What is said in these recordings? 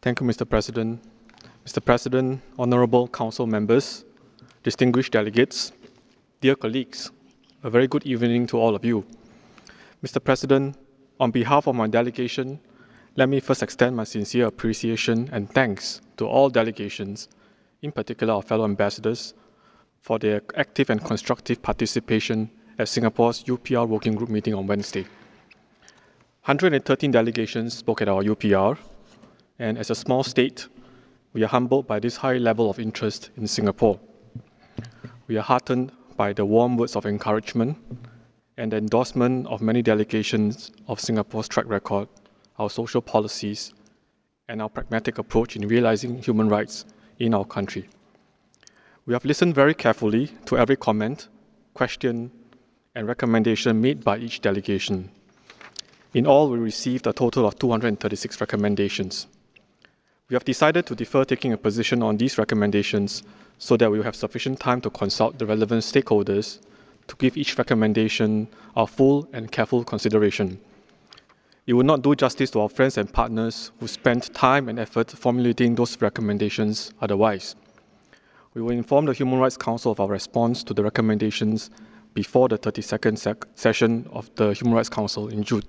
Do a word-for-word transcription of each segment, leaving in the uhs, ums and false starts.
Thank you, Mister President. Mister President, honorable council members, distinguished delegates, dear colleagues, a very good evening to all of you. Mister President, on behalf of my delegation, let me first extend my sincere appreciation and thanks to all delegations, in particular our fellow ambassadors, for their active and constructive participation at Singapore's U P R Working Group meeting on Wednesday. one hundred thirteen delegations spoke at our U P R, and as a small state, we are humbled by this high level of interest in Singapore. We are heartened by the warm words of encouragement and the endorsement of many delegations of Singapore's track record, our social policies, and our pragmatic approach in realizing human rights in our country. We have listened very carefully to every comment, question, and recommendation made by each delegation. In all, we received a total of two hundred thirty-six recommendations. We have decided to defer taking a position on these recommendations so that we will have sufficient time to consult the relevant stakeholders to give each recommendation our full and careful consideration. It would not do justice to our friends and partners who spent time and effort formulating those recommendations otherwise. We will inform the Human Rights Council of our response to the recommendations before the thirty-second sec- session of the Human Rights Council in June.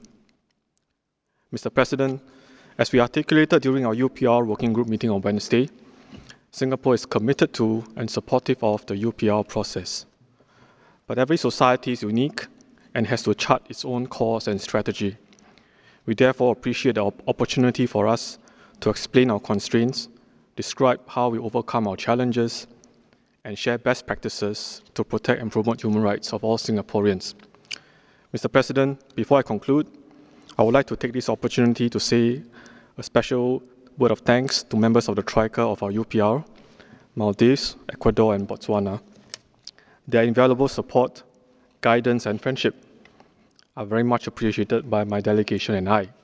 Mister President, as we articulated during our U P R Working Group meeting on Wednesday, Singapore is committed to and supportive of the U P R process. But every society is unique and has to chart its own course and strategy. We therefore appreciate the op- opportunity for us to explain our constraints, describe how we overcome our challenges, and share best practices to protect and promote human rights of all Singaporeans. Mister President, before I conclude, I would like to take this opportunity to say a special word of thanks to members of the Troika of our U P R, Maldives, Ecuador, and Botswana. Their invaluable support, guidance, and friendship are very much appreciated by my delegation and I.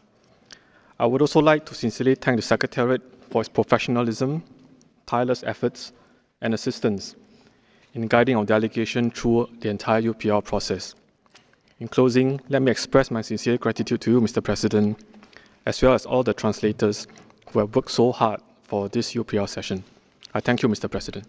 I would also like to sincerely thank the Secretariat for its professionalism, tireless efforts, and assistance in guiding our delegation through the entire U P R process. In closing, let me express my sincere gratitude to you, Mister President, as well as all the translators who have worked so hard for this U P R session. I thank you, Mister President.